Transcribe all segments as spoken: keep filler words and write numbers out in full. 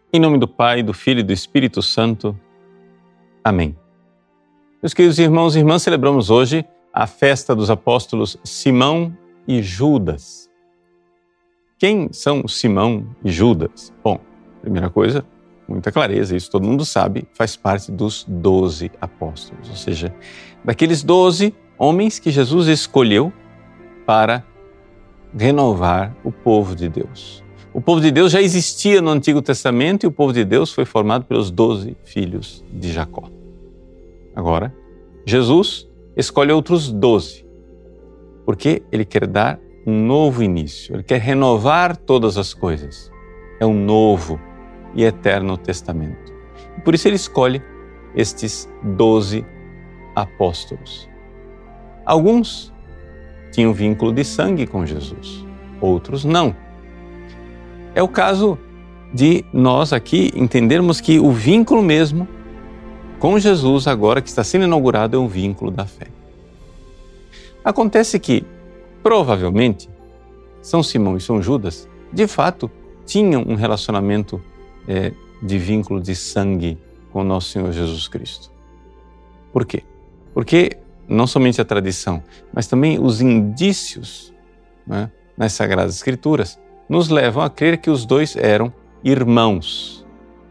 Em nome do Pai, do Filho e do Espírito Santo. Amém. Meus queridos irmãos e irmãs, celebramos hoje a festa dos apóstolos Simão e Judas. Quem são Simão e Judas? Bom, primeira coisa, muita clareza, isso todo mundo sabe, faz parte dos doze apóstolos, ou seja, daqueles doze homens que Jesus escolheu para renovar o povo de Deus. O povo de Deus já existia no Antigo Testamento e o povo de Deus foi formado pelos doze filhos de Jacó. Agora, Jesus escolhe outros doze, porque Ele quer dar um novo início, Ele quer renovar todas as coisas. É um novo e eterno testamento. E por isso Ele escolhe estes doze apóstolos. Alguns tinham vínculo de sangue com Jesus, outros não. É o caso de nós aqui entendermos que o vínculo mesmo com Jesus, agora que está sendo inaugurado, é um vínculo da fé. Acontece que, provavelmente, São Simão e São Judas, de fato, tinham um relacionamento é, de vínculo de sangue com o nosso Senhor Jesus Cristo. Por quê? Porque não somente a tradição, mas também os indícios, né, nas Sagradas Escrituras nos levam a crer que os dois eram irmãos.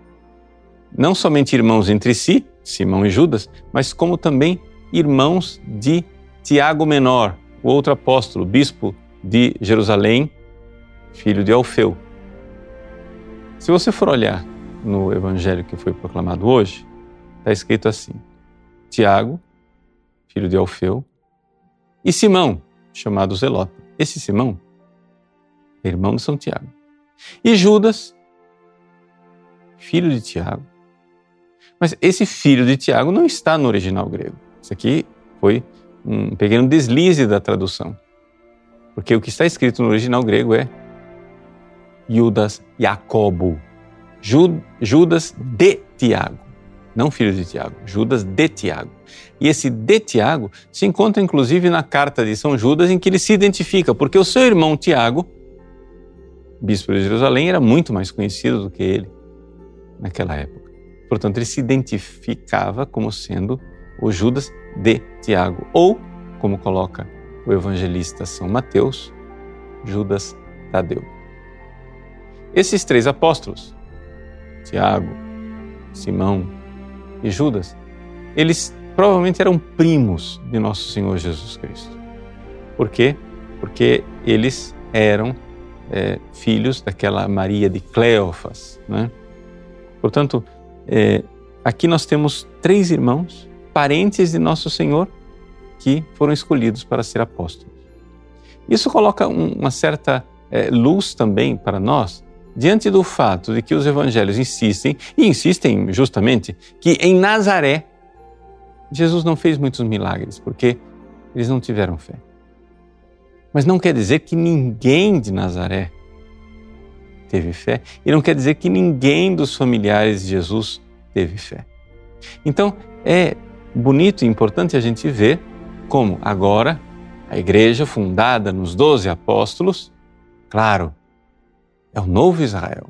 Não somente irmãos entre si, Simão e Judas, mas como também irmãos de Tiago Menor, o outro apóstolo, bispo de Jerusalém, filho de Alfeu. Se você for olhar no evangelho que foi proclamado hoje, está escrito assim: Tiago, filho de Alfeu, e Simão, chamado Zelota. Esse Simão é irmão de São Tiago. E Judas, filho de Tiago. Mas esse filho de Tiago não está no original grego. Isso aqui foi um pequeno deslize da tradução. Porque o que está escrito no original grego é Judas Jacobo. Judas de Tiago. Não filho de Tiago, Judas de Tiago. E esse de Tiago se encontra inclusive na carta de São Judas, em que ele se identifica, porque o seu irmão Tiago, bispo de Jerusalém, era muito mais conhecido do que ele naquela época. Portanto, ele se identificava como sendo o Judas de Tiago, ou, como coloca o evangelista São Mateus, Judas Tadeu. Esses três apóstolos, Tiago, Simão e Judas, eles provavelmente eram primos de nosso Senhor Jesus Cristo. Por quê? Porque eles eram é, filhos daquela Maria de Cleófas, né? Portanto, é, aqui nós temos três irmãos, parentes de nosso Senhor, que foram escolhidos para ser apóstolos. Isso coloca um, uma certa é, luz também para nós, diante do fato de que os evangelhos insistem, e insistem justamente, que em Nazaré, Jesus não fez muitos milagres, porque eles não tiveram fé. Mas não quer dizer que ninguém de Nazaré teve fé, e não quer dizer que ninguém dos familiares de Jesus teve fé. Então, é bonito e importante a gente ver como agora a igreja fundada nos doze apóstolos, claro, é o novo Israel,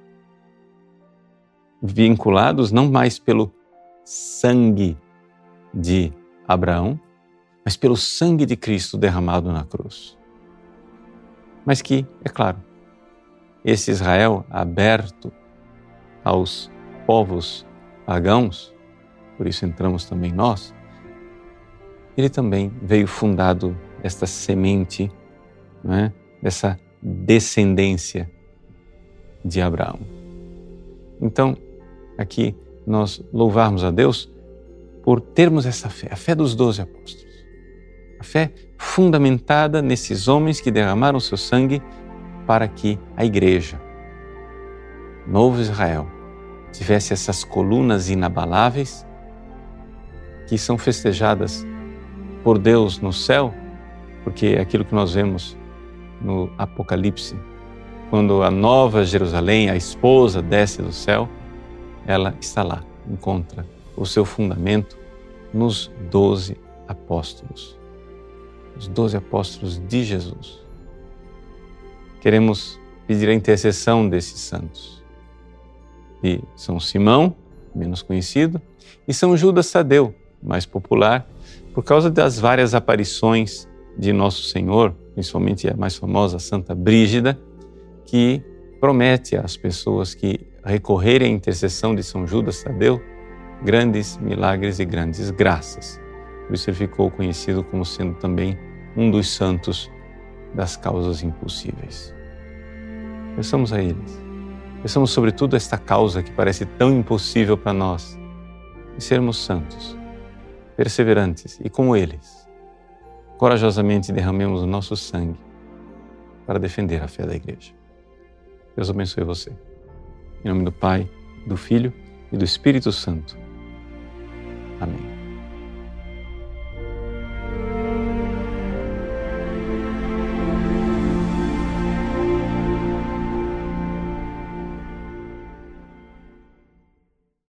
vinculados não mais pelo sangue de Abraão, mas pelo sangue de Cristo derramado na cruz. Mas que, é claro, esse Israel aberto aos povos pagãos, por isso entramos também nós, ele também veio fundado esta semente, não é? Dessa descendência de Abraão. Então, aqui nós louvarmos a Deus por termos essa fé, a fé dos doze apóstolos. A fé fundamentada nesses homens que derramaram seu sangue para que a igreja, novo Israel, tivesse essas colunas inabaláveis que são festejadas por Deus no céu, porque é aquilo que nós vemos no Apocalipse, quando a nova Jerusalém, a esposa, desce do céu, ela está lá, encontra o seu fundamento nos doze apóstolos, os doze apóstolos de Jesus. Queremos pedir a intercessão desses santos, de São Simão, menos conhecido, e São Judas Tadeu, mais popular, por causa das várias aparições de Nosso Senhor, principalmente a mais famosa, Santa Brígida, que promete às pessoas que recorrerem à intercessão de São Judas Tadeu grandes milagres e grandes graças. Por isso ele ficou conhecido como sendo também um dos santos das causas impossíveis. Peçamos a eles. Peçamos sobretudo esta causa que parece tão impossível para nós, de sermos santos, perseverantes e como eles, corajosamente derramemos o nosso sangue para defender a fé da Igreja. Deus abençoe você. Em nome do Pai, do Filho e do Espírito Santo. Amém.